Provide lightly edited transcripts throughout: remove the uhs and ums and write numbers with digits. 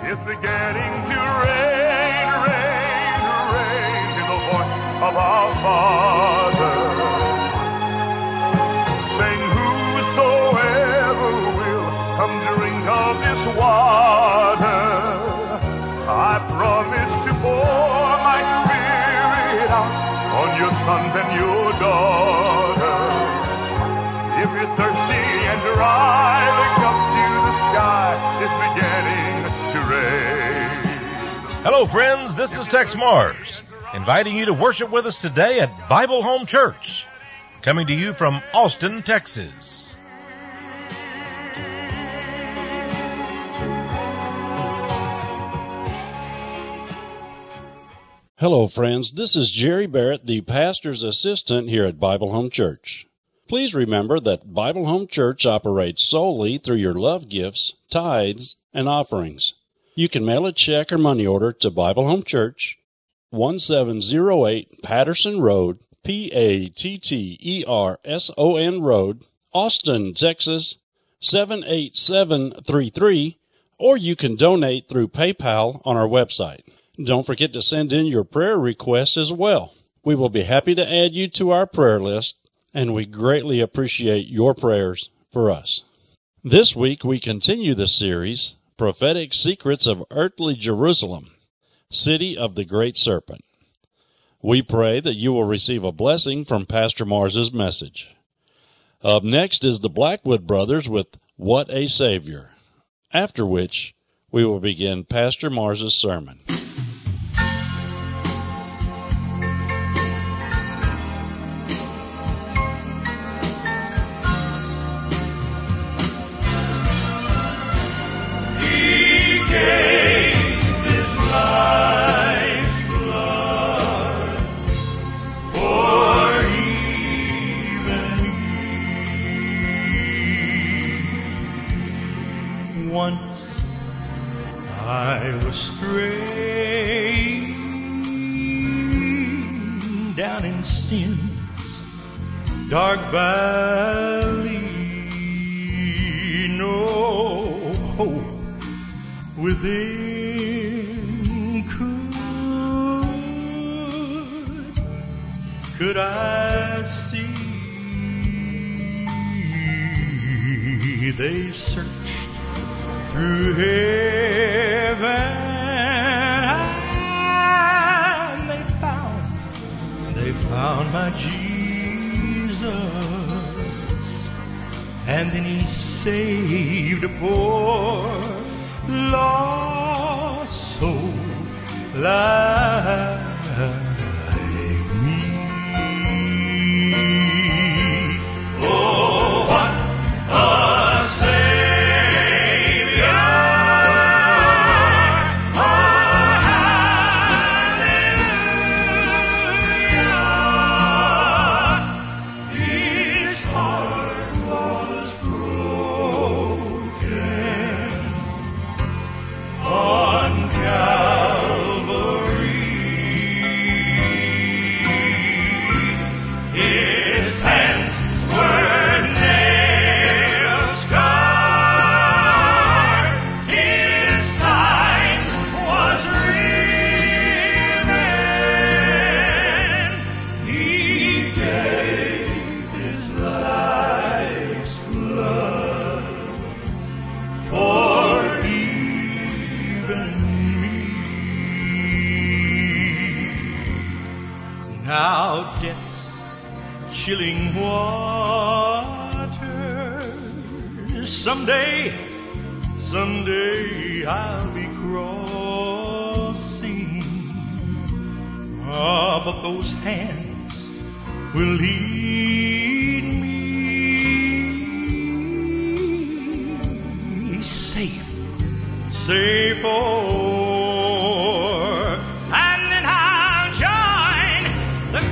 It's beginning to rain, rain, rain, in the voice of our Father, saying, whosoever will come drink of this water, I promise to pour my Spirit out on your sons and your daughters. If you're thirsty and dry, look up to the sky. It's beginning to rain. Hello, friends. This is Tex Mars, inviting you to worship with us today at Bible Home Church, coming to you from Austin, Texas. Hello, friends. This is Jerry Barrett, the pastor's assistant here at Bible Home Church. Please remember that Bible Home Church operates solely through your love gifts, tithes, and offerings. You can mail a check or money order to Bible Home Church, 1708 Patterson Road, Patterson Road, Austin, Texas, 78733, or you can donate through PayPal on our website. Don't forget to send in your prayer requests as well. We will be happy to add you to our prayer list, and we greatly appreciate your prayers for us. This week we continue the series, Prophetic Secrets of Earthly Jerusalem, City of the Great Serpent. We pray that you will receive a blessing from Pastor Mars's message. Up next is the Blackwood Brothers with What a Savior, after which we will begin Pastor Mars's sermon. Once I was straying down in sin's dark valley, no hope within could I see. They searched through heaven, and they found my Jesus, and then he saved a poor lost soul like me. Oh, what a chilling water. Someday I'll be crossing. But those hands will lead me safe o'er. And then I'll join the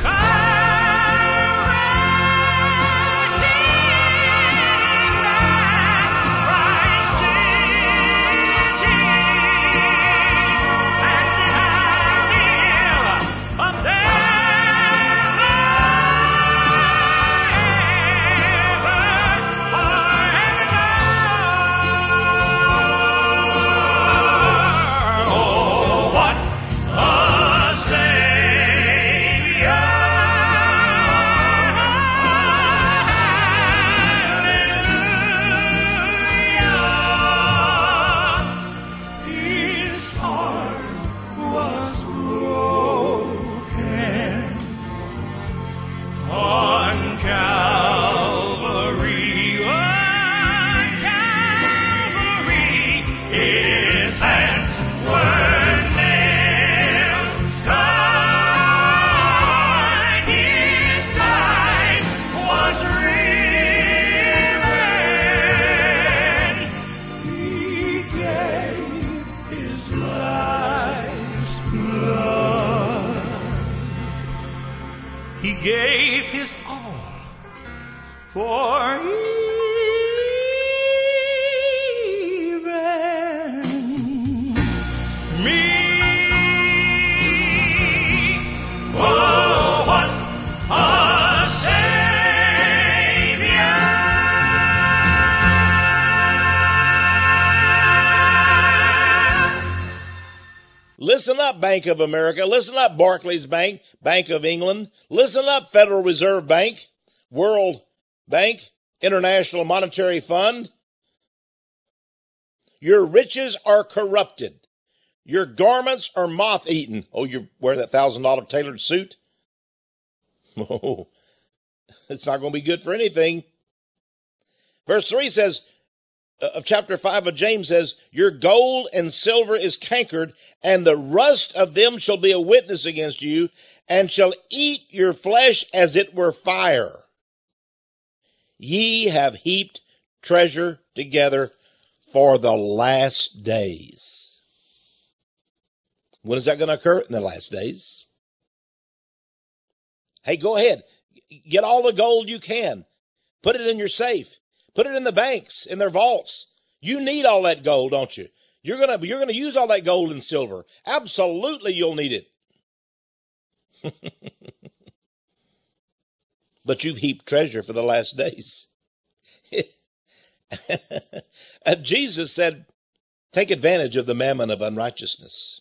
He gave his all for even me. Oh, what a Savior! Listen up, Bank of America. Listen up, Barclays Bank, Bank of England. Listen up, Federal Reserve Bank, World Bank, International Monetary Fund. Your riches are corrupted. Your garments are moth-eaten. Oh, you wear that $1,000 tailored suit? Oh, it's not going to be good for anything. Verse 3 says, of chapter 5 of James says, your gold and silver is cankered, and the rust of them shall be a witness against you, and shall eat your flesh as it were fire. Ye have heaped treasure together for the last days. When is that going to occur? In the last days. Hey, go ahead. Get all the gold you can. Put it in your safe. Put it in the banks, in their vaults. You need all that gold, don't you? You're gonna use all that gold and silver. Absolutely, you'll need it. But you've heaped treasure for the last days. Jesus said, take advantage of the mammon of unrighteousness.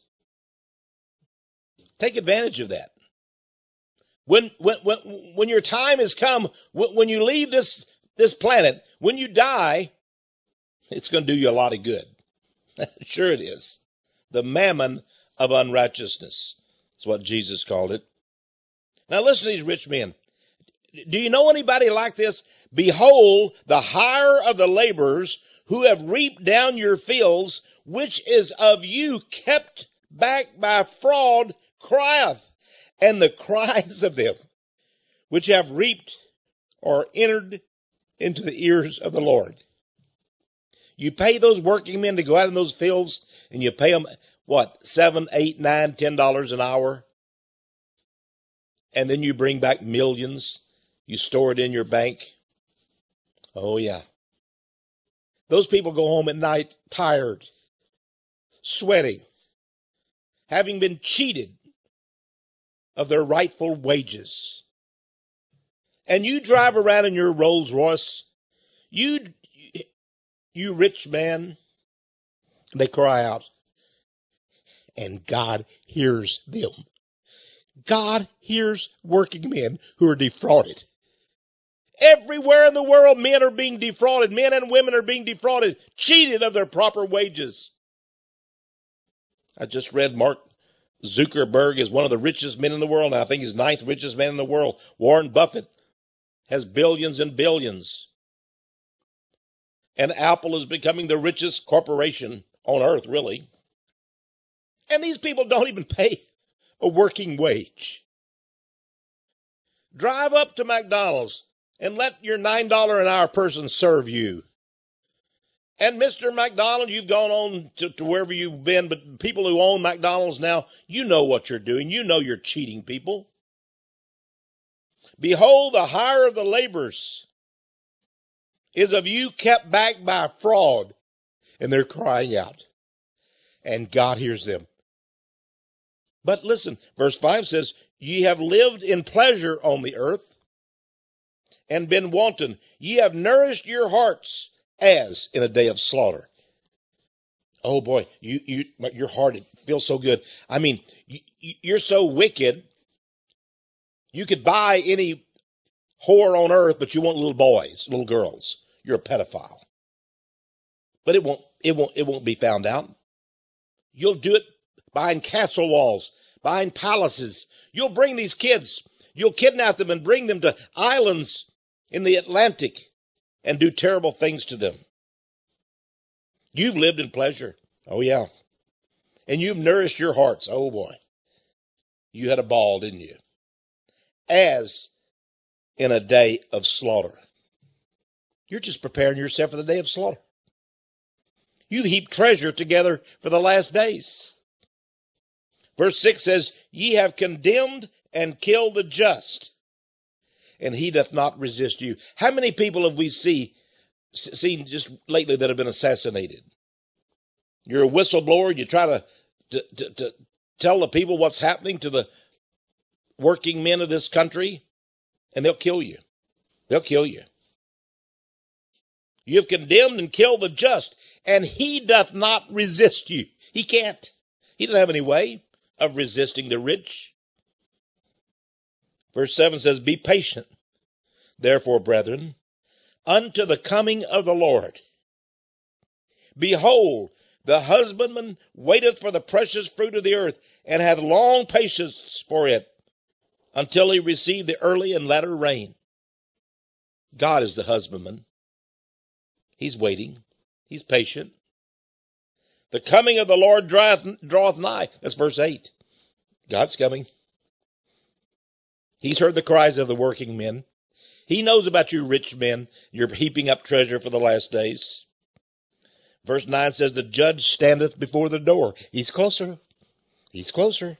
Take advantage of that. When your time has come, when you leave this planet, when you die, it's going to do you a lot of good. Sure it is. The mammon of unrighteousness. That's what Jesus called it. Now listen to these rich men. Do you know anybody like this? Behold, the hire of the laborers who have reaped down your fields, which is of you kept back by fraud, crieth, and the cries of them which have reaped are entered into the ears of the Lord. You pay those working men to go out in those fields, and you pay them, what, $7, $8, $9, $10 an hour? And then you bring back millions. You store it in your bank. Oh, yeah. Those people go home at night tired, sweating, having been cheated of their rightful wages. And you drive around in your Rolls Royce, you rich man, they cry out, and God hears them. God hears working men who are defrauded. Everywhere in the world, men are being defrauded. Men and women are being defrauded, cheated of their proper wages. I just read Mark Zuckerberg is one of the richest men in the world. Now, I think he's 9th richest man in the world. Warren Buffett has billions and billions. And Apple is becoming the richest corporation on earth, really. And these people don't even pay a working wage. Drive up to McDonald's and let your $9 an hour person serve you. And Mr. McDonald, you've gone on to wherever you've been, but people who own McDonald's now, you know what you're doing. You know you're cheating people. Behold, the hire of the laborers is of you kept back by fraud. And they're crying out. And God hears them. But listen, verse 5 says, ye have lived in pleasure on the earth and been wanton. Ye have nourished your hearts as in a day of slaughter. Oh boy, your heart, it feels so good. I mean, you're so wicked. You could buy any whore on earth, but you want little boys, little girls. You're a pedophile. But it won't be found out. You'll do it behind castle walls, behind palaces. You'll bring these kids, you'll kidnap them and bring them to islands in the Atlantic and do terrible things to them. You've lived in pleasure. Oh, yeah. And you've nourished your hearts. Oh, boy. You had a ball, didn't you? As in a day of slaughter. You're just preparing yourself for the day of slaughter. You heap treasure together for the last days. Verse 6 says, ye have condemned and killed the just. and he doth not resist you. How many people have we seen just lately that have been assassinated? You're a whistleblower. You try to tell the people what's happening to the working men of this country, and they'll kill you. They'll kill you. You have condemned and killed the just, and he doth not resist you. He can't. He doesn't have any way of resisting the rich. Verse 7 says, be patient, therefore, brethren, unto the coming of the Lord. Behold, the husbandman waiteth for the precious fruit of the earth, and hath long patience for it, until he receive the early and latter rain. God is the husbandman. He's waiting. He's patient. The coming of the Lord draweth nigh. That's verse 8. God's coming. He's heard the cries of the working men. He knows about you rich men. You're heaping up treasure for the last days. Verse 9 says, the judge standeth before the door. He's closer. He's closer.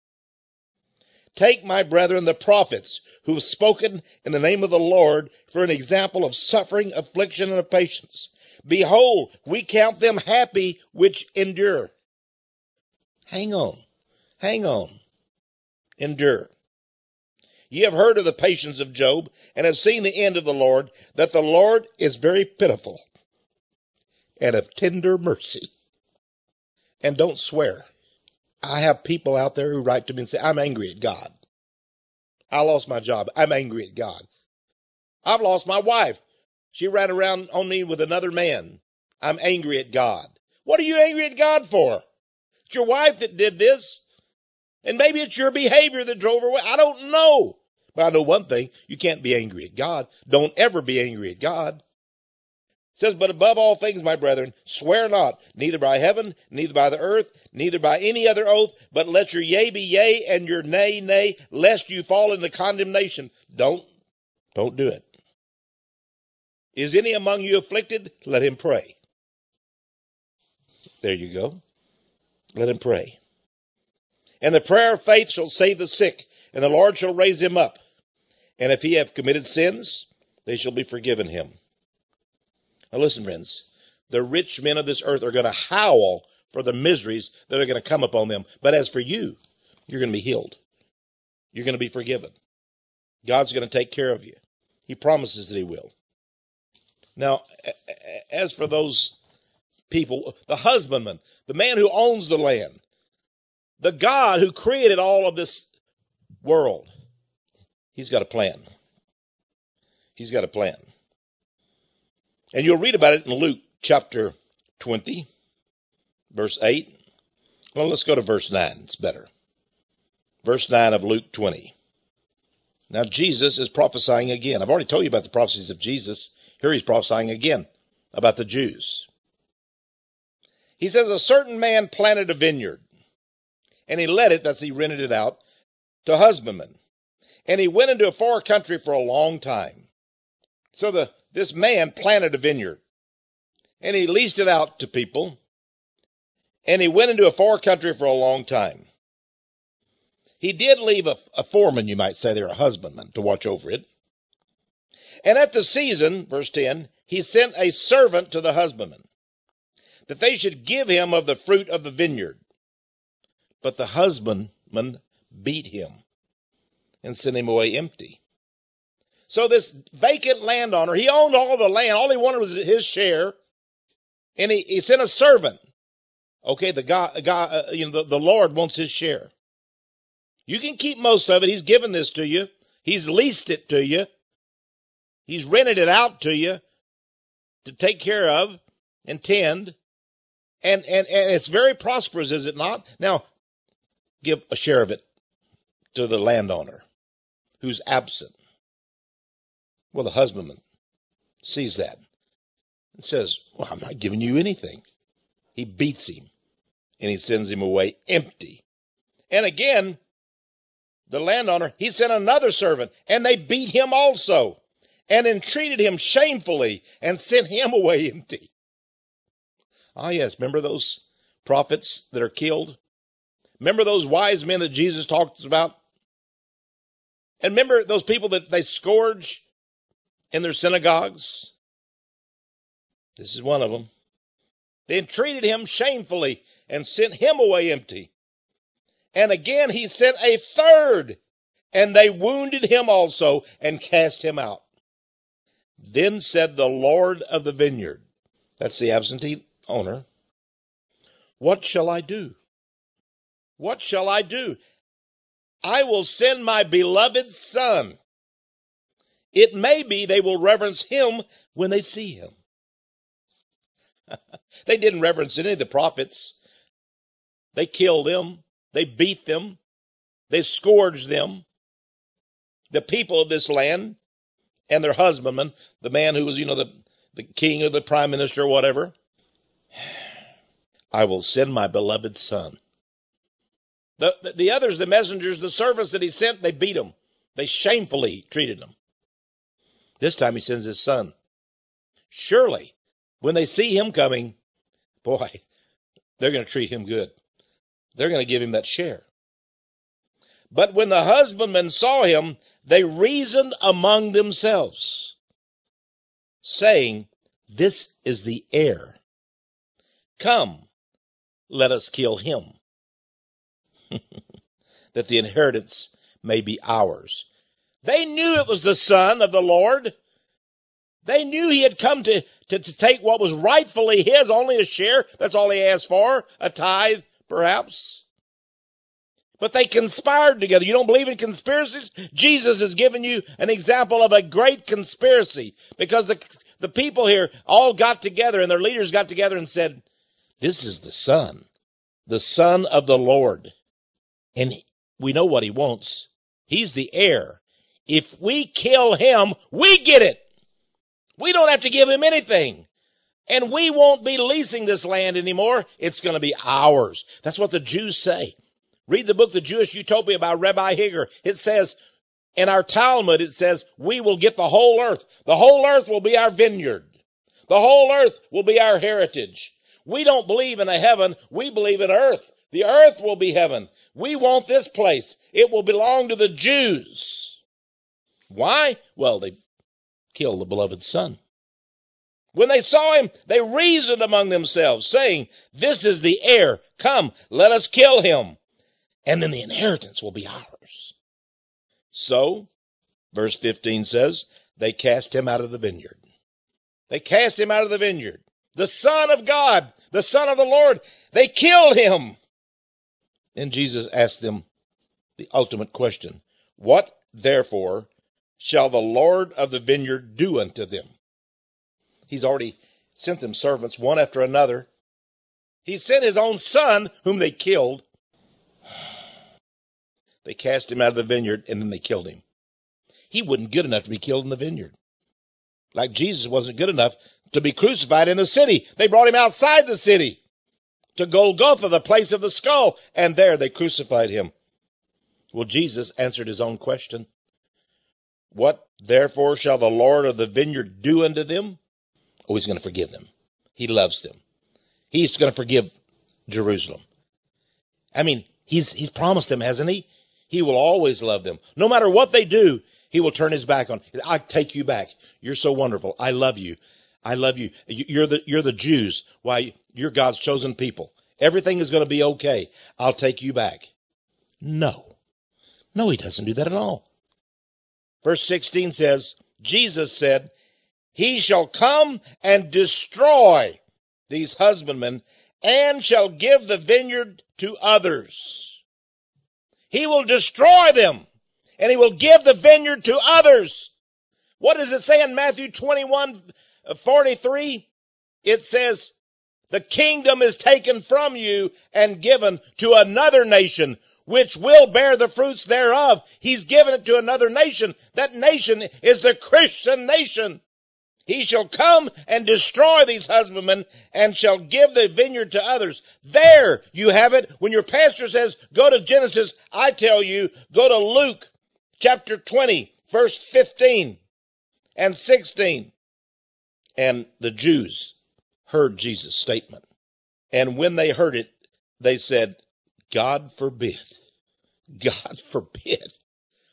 Take, my brethren, the prophets who have spoken in the name of the Lord for an example of suffering, affliction, and of patience. Behold, we count them happy which endure. Hang on. Hang on. Endure. Ye have heard of the patience of Job, and have seen the end of the Lord, that the Lord is very pitiful and of tender mercy. And don't swear. I have people out there who write to me and say, I'm angry at God. I lost my job. I'm angry at God. I've lost my wife. She ran around on me with another man. I'm angry at God. What are you angry at God for? It's your wife that did this. And maybe it's your behavior that drove her away. I don't know. But I know one thing. You can't be angry at God. Don't ever be angry at God. It says, but above all things, my brethren, swear not, neither by heaven, neither by the earth, neither by any other oath, but let your yea be yea and your nay, nay, lest you fall into condemnation. Don't do it. Is any among you afflicted? Let him pray. There you go. Let him pray. And the prayer of faith shall save the sick, and the Lord shall raise him up. And if he have committed sins, they shall be forgiven him. Now listen, friends, the rich men of this earth are going to howl for the miseries that are going to come upon them. But as for you, you're going to be healed. You're going to be forgiven. God's going to take care of you. He promises that he will. Now, as for those people, the husbandman, the man who owns the land, the God who created all of this world, he's got a plan. He's got a plan. And you'll read about it in Luke chapter 20, verse 8. Well, let's go to verse 9. It's better. Verse 9 of Luke 20. Now, Jesus is prophesying again. I've already told you about the prophecies of Jesus. Here he's prophesying again about the Jews. He says, a certain man planted a vineyard, and he let it, that's he rented it out, to husbandmen. And he went into a far country for a long time. So this man planted a vineyard, and he leased it out to people, and he went into a far country for a long time. He did leave a foreman, you might say there, a husbandman, to watch over it. And at the season, verse 10, he sent a servant to the husbandman, that they should give him of the fruit of the vineyard. But the husbandman beat him and sent him away empty. So this vacant landowner, he owned all the land. All he wanted was his share. And he sent a servant. Okay, the Lord wants his share. You can keep most of it. He's given this to you. He's leased it to you. He's rented it out to you to take care of and tend. And it's very prosperous, is it not? Now, give a share of it to the landowner who's absent. Well, the husbandman sees that and says, well, I'm not giving you anything. He beats him and he sends him away empty. And again, the landowner, he sent another servant and they beat him also and entreated him shamefully and sent him away empty. Ah, yes. Remember those prophets that are killed? Remember those wise men that Jesus talks about? And remember those people that they scourge in their synagogues? This is one of them. They entreated him shamefully and sent him away empty. And again he sent a third, and they wounded him also and cast him out. Then said the Lord of the vineyard, that's the absentee owner, what shall I do? What shall I do? I will send my beloved son. It may be they will reverence him when they see him. They didn't reverence any of the prophets. They killed them. They beat them. They scourged them. The people of this land and their husbandman, the man who was, the king or the prime minister or whatever. I will send my beloved son. The others, the messengers, the servants that he sent, they beat him. They shamefully treated him. This time he sends his son. Surely, when they see him coming, boy, they're going to treat him good. They're going to give him that share. But when the husbandmen saw him, they reasoned among themselves, saying, this is the heir. Come, let us kill him, that the inheritance may be ours. They knew it was the Son of the Lord. They knew he had come to take what was rightfully his, only a share. That's all he asked for, a tithe, perhaps. But they conspired together. You don't believe in conspiracies? Jesus has given you an example of a great conspiracy, because the people here all got together and their leaders got together and said, this is the Son of the Lord. And we know what he wants. He's the heir. If we kill him, we get it. We don't have to give him anything. And we won't be leasing this land anymore. It's going to be ours. That's what the Jews say. Read the book, The Jewish Utopia, by Rabbi Hager. It says, in our Talmud, it says, we will get the whole earth. The whole earth will be our vineyard. The whole earth will be our heritage. We don't believe in a heaven. We believe in earth. The earth will be heaven. We want this place. It will belong to the Jews. Why? Well, they killed the beloved Son. When they saw him, they reasoned among themselves, saying, this is the heir. Come, let us kill him, and then the inheritance will be ours. So, verse 15 says, they cast him out of the vineyard. They cast him out of the vineyard. The Son of God, the Son of the Lord, they killed him. And Jesus asked them the ultimate question. What, therefore, shall the Lord of the vineyard do unto them? He's already sent them servants one after another. He sent his own son, whom they killed. They cast him out of the vineyard, and then they killed him. He wasn't good enough to be killed in the vineyard. Like Jesus wasn't good enough to be crucified in the city. They brought him outside the city to Golgotha, the place of the skull, and there they crucified him. Well, Jesus answered his own question. What, therefore, shall the Lord of the vineyard do unto them? Oh, he's going to forgive them. He loves them. He's going to forgive Jerusalem. I mean, he's promised them, hasn't he? He will always love them. No matter what they do, he will turn his back on. I take you back. You're so wonderful. I love you. I love you. You're the Jews. Why, you're God's chosen people. Everything is going to be okay. I'll take you back. No, he doesn't do that at all. Verse 16 says, Jesus said, he shall come and destroy these husbandmen and shall give the vineyard to others. He will destroy them and he will give the vineyard to others. What does it say in Matthew 21:43? It says, the kingdom is taken from you and given to another nation, which will bear the fruits thereof. He's given it to another nation. That nation is the Christian nation. He shall come and destroy these husbandmen and shall give the vineyard to others. There you have it. When your pastor says, go to Genesis, I tell you, go to Luke chapter 20, verse 15 and 16. And the Jews heard Jesus' statement. And when they heard it, they said, God forbid. God forbid.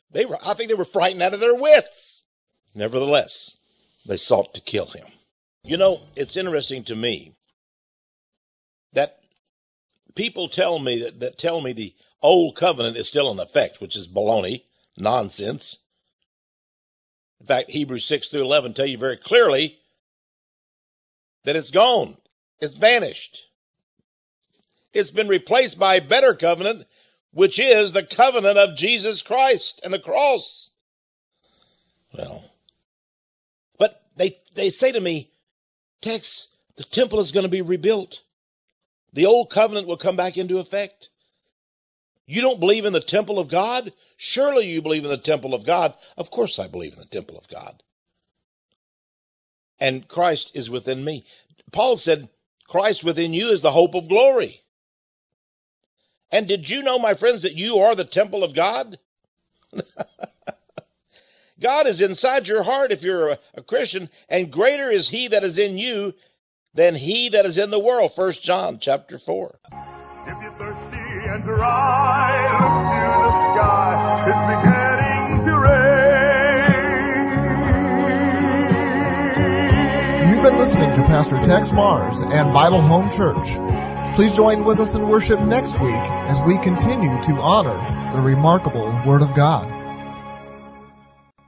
I think they were frightened out of their wits. Nevertheless, they sought to kill him. You know, it's interesting to me that people tell me that tell me the old covenant is still in effect, which is baloney, nonsense. In fact, Hebrews 6-11 tell you very clearly that it's gone. It's vanished. It's been replaced by a better covenant, which is the covenant of Jesus Christ and the cross. Well, but they say to me, Tex, the temple is going to be rebuilt. The old covenant will come back into effect. You don't believe in the temple of God? Surely you believe in the temple of God. Of course I believe in the temple of God. And Christ is within me. Paul said, Christ within you is the hope of glory. And did you know, my friends, that you are the temple of God? God is inside your heart if you're a Christian, and greater is he that is in you than he that is in the world. 1 John chapter 4. If you're thirsty and dry, look to the sky. It's beginning to rain. You've been listening to Pastor Tex Mars and Bible Home Church. Please join with us in worship next week as we continue to honor the remarkable Word of God.